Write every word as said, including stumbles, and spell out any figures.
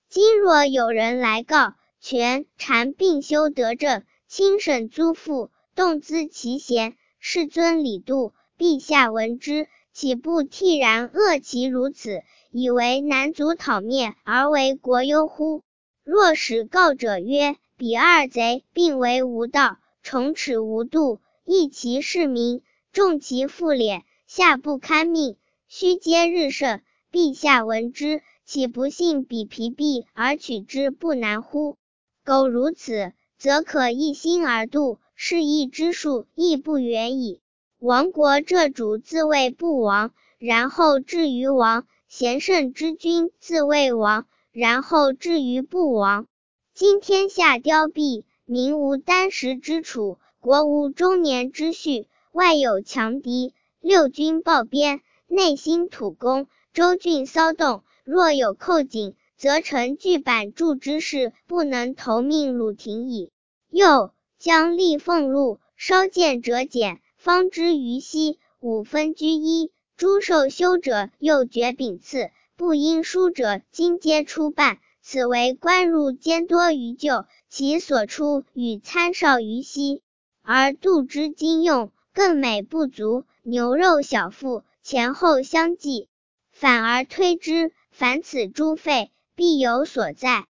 今若有人来告，权禅并修得正，亲审租赋，动资其嫌，世尊理度，陛下闻之，岂不惕然恶其如此，以为南族讨灭而为国忧乎？若使告者曰，彼二贼并为无道，重齿无度，益其市民，重其赋敛，下不堪命，须皆日盛，陛下闻之，岂不信彼疲弊而取之不难乎？苟如此，则可一心而度，是义之术亦不远矣。亡国这主自谓不亡，然后至于亡；贤圣之君自谓亡，然后至于不亡。今天下凋敝，民无箪食之处，国无终年之序，外有强敌，六军暴边，内兴土攻，州郡骚动，若有寇警，则成巨板柱之势，不能投命鲁庭矣。又将立俸禄，稍见者减，方知于西，五分居一，诸受修者又爵秉赐，不应书者今皆出办，此为官入兼多于旧，其所出与参少于稀，而度之今用，更美不足，牛肉小腹，前后相继，反而推之，凡此诸费，必有所在。